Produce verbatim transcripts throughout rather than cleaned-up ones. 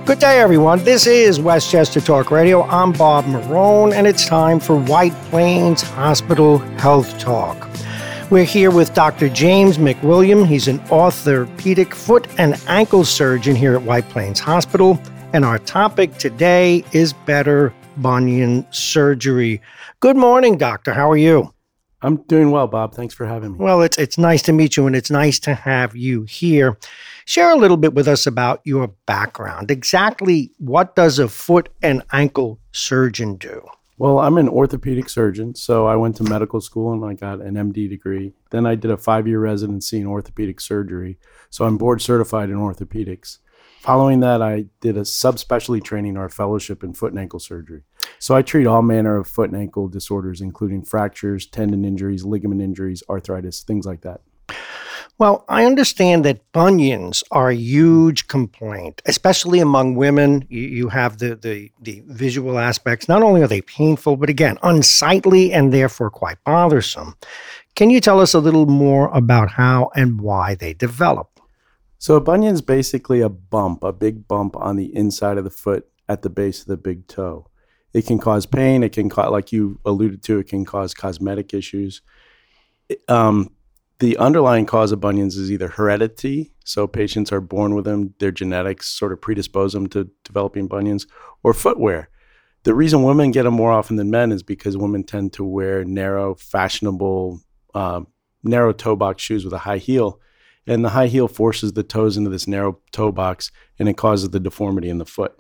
Good day, everyone. This is Westchester Talk Radio. I'm Bob Marone, and it's time for White Plains Hospital Health Talk. We're here with Doctor James McWilliam. He's an orthopedic foot and ankle surgeon here at White Plains Hospital, and our topic today is better bunion surgery. Good morning, doctor. How are you? I'm doing well, Bob. Thanks for having me. Well, it's it's nice to meet you, and it's nice to have you here. Share a little bit with us about your background. Exactly what does a foot and ankle surgeon do? Well, I'm an orthopedic surgeon, so I went to medical school and I got an M D degree. Then I did a five-year residency in orthopedic surgery, so I'm board certified in orthopedics. Following that, I did a subspecialty training or fellowship in foot and ankle surgery. So I treat all manner of foot and ankle disorders, including fractures, tendon injuries, ligament injuries, arthritis, things like that. Well, I understand that bunions are a huge complaint, especially among women. You, you have the, the, the visual aspects. Not only are they painful, but again, unsightly and therefore quite bothersome. Can you tell us a little more about how and why they develop? So a bunion is basically a bump, a big bump on the inside of the foot at the base of the big toe. It can cause pain. It can cause, like you alluded to, it can cause cosmetic issues. Um, The underlying cause of bunions is either heredity, so patients are born with them, their genetics sort of predispose them to developing bunions, or footwear. The reason women get them more often than men is because women tend to wear narrow, fashionable, uh, narrow toe box shoes with a high heel, and the high heel forces the toes into this narrow toe box, and it causes the deformity in the foot.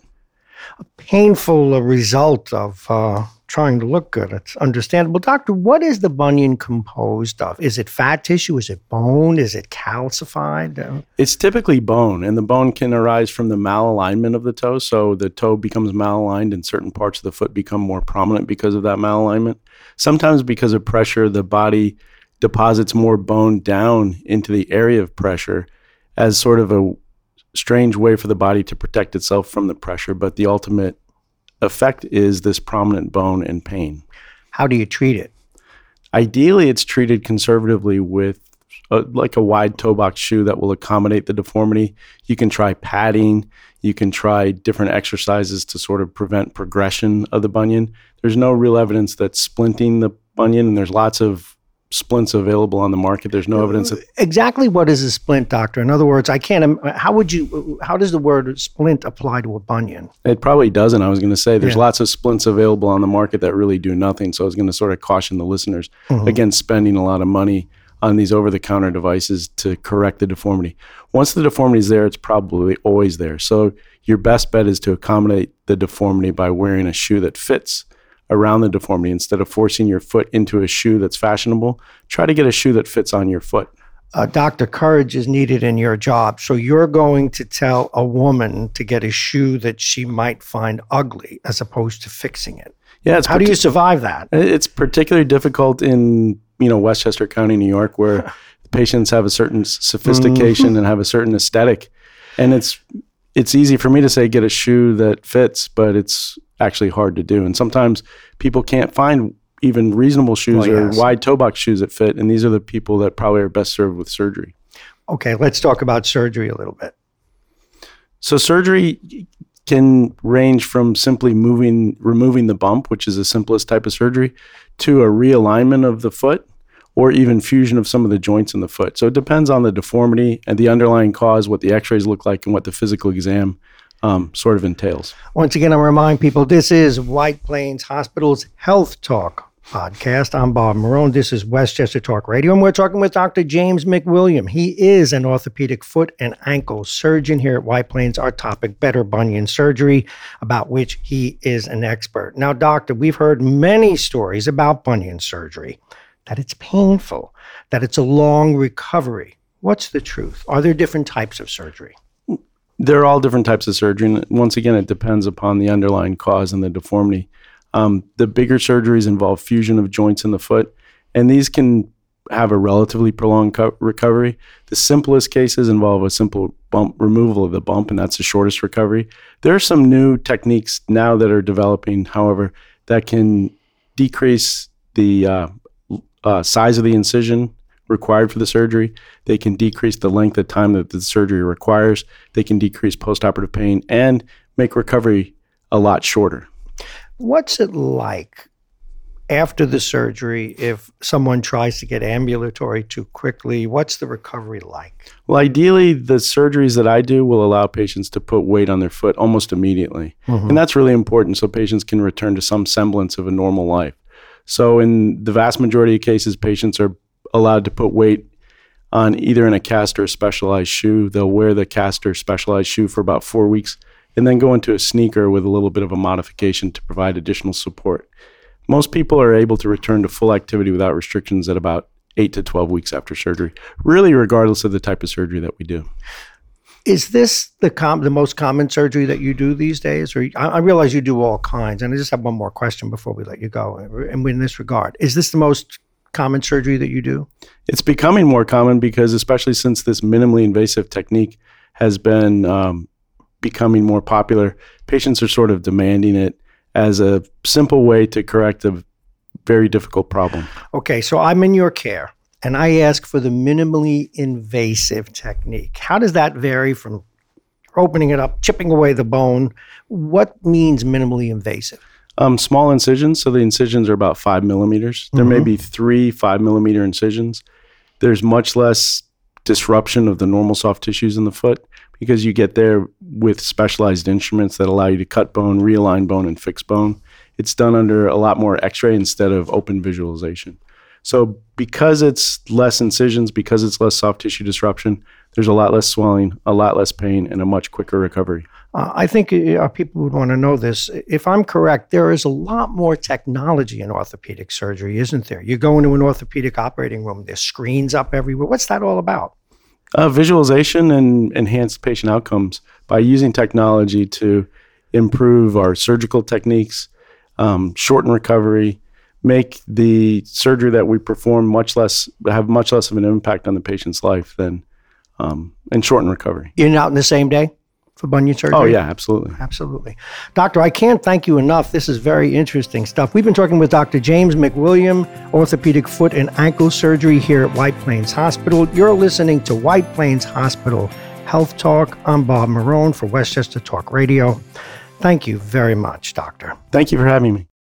A painful uh, result of uh, trying to look good. It's understandable. Doctor, what is the bunion composed of? Is it fat tissue? Is it bone? Is it calcified? Uh, It's typically bone, and the bone can arise from the malalignment of the toe. So the toe becomes malaligned and certain parts of the foot become more prominent because of that malalignment. Sometimes because of pressure, the body deposits more bone down into the area of pressure as sort of a strange way for the body to protect itself from the pressure, but the ultimate effect is this prominent bone and pain. How do you treat it? Ideally, it's treated conservatively with a, like a wide toe box shoe that will accommodate the deformity. You can try padding. You can try different exercises to sort of prevent progression of the bunion. There's no real evidence that splinting the bunion, and there's lots of splints available on the market. There's no evidence of exactly what is a splint, doctor. In other words, I can't. How would you? How does the word splint apply to a bunion? It probably doesn't. I was going to say there's Yeah. lots of splints available on the market that really do nothing. So I was going to sort of caution the listeners Mhm. against spending a lot of money on these over-the-counter devices to correct the deformity. Once the deformity is there, it's probably always there. So your best bet is to accommodate the deformity by wearing a shoe that fits around the deformity. Instead of forcing your foot into a shoe that's fashionable, try to get a shoe that fits on your foot. Uh, doctor, courage is needed in your job. So you're going to tell a woman to get a shoe that she might find ugly as opposed to fixing it. Yeah, it's How do you partic- survive that? It's particularly difficult in, you know, Westchester County, New York, where patients have a certain sophistication Mm-hmm. and have a certain aesthetic. And it's it's easy for me to say get a shoe that fits, but it's actually hard to do. And sometimes people can't find even reasonable shoes Well, or yes. wide toe box shoes that fit. And these are the people that probably are best served with surgery. Okay, let's talk about surgery a little bit. So surgery can range from simply moving, removing the bump, which is the simplest type of surgery, to a realignment of the foot, or even fusion of some of the joints in the foot. So it depends on the deformity and the underlying cause, what the x-rays look like, and what the physical exam um, sort of entails. Once again, I remind people this is White Plains Hospital's Health Talk podcast. I'm Bob Marone. This is Westchester Talk Radio, and we're talking with Doctor James McWilliam. He is an orthopedic foot and ankle surgeon here at White Plains. Our topic, better bunion surgery, about which he is an expert. Now, doctor, we've heard many stories about bunion surgery, that it's painful, that it's a long recovery. What's the truth? Are there different types of surgery? They're all different types of surgery. And once again, it depends upon the underlying cause and the deformity. Um, the bigger surgeries involve fusion of joints in the foot, and these can have a relatively prolonged co- recovery. The simplest cases involve a simple bump removal of the bump, and that's the shortest recovery. There are some new techniques now that are developing, however, that can decrease the uh, uh, size of the incision required for the surgery. They can decrease the length of time that the surgery requires. They can decrease postoperative pain and make recovery a lot shorter. What's it like after the surgery if someone tries to get ambulatory too quickly? What's the recovery like? Well, ideally, the surgeries that I do will allow patients to put weight on their foot almost immediately. Mm-hmm. And that's really important so patients can return to some semblance of a normal life. So in the vast majority of cases, patients are allowed to put weight on either in a cast or a specialized shoe. They'll wear the cast or specialized shoe for about four weeks and then go into a sneaker with a little bit of a modification to provide additional support. Most people are able to return to full activity without restrictions at about eight to twelve weeks after surgery, really regardless of the type of surgery that we do. Is this the com- the most common surgery that you do these days? Or I, I realize you do all kinds, and I just have one more question before we let you go. And in this regard, is this the most common surgery that you do? It's becoming more common because especially since this minimally invasive technique has been um, becoming more popular, patients are sort of demanding it as a simple way to correct a very difficult problem. Okay, so I'm in your care, and I ask for the minimally invasive technique. How does that vary from opening it up, chipping away the bone? What means minimally invasive? Um, small incisions, so the incisions are about five millimeters. There mm-hmm. may be three five millimeter incisions. There's much less disruption of the normal soft tissues in the foot because you get there with specialized instruments that allow you to cut bone, realign bone, and fix bone. It's done under a lot more x-ray instead of open visualization. So because it's less incisions, because it's less soft tissue disruption, there's a lot less swelling, a lot less pain, and a much quicker recovery. Uh, I think uh, people would want to know this. If I'm correct, there is a lot more technology in orthopedic surgery, isn't there? You go into an orthopedic operating room, there's screens up everywhere. What's that all about? Uh, visualization and enhanced patient outcomes by using technology to improve our surgical techniques, um, shorten recovery, make the surgery that we perform much less, have much less of an impact on the patient's life than, um, and shorten recovery. You're out in the same day for bunion surgery? Oh, yeah, absolutely. Absolutely. Doctor, I can't thank you enough. This is very interesting stuff. We've been talking with Doctor James McWilliam, orthopedic foot and ankle surgery here at White Plains Hospital. You're listening to White Plains Hospital Health Talk. I'm Bob Marone for Westchester Talk Radio. Thank you very much, Doctor. Thank you for having me.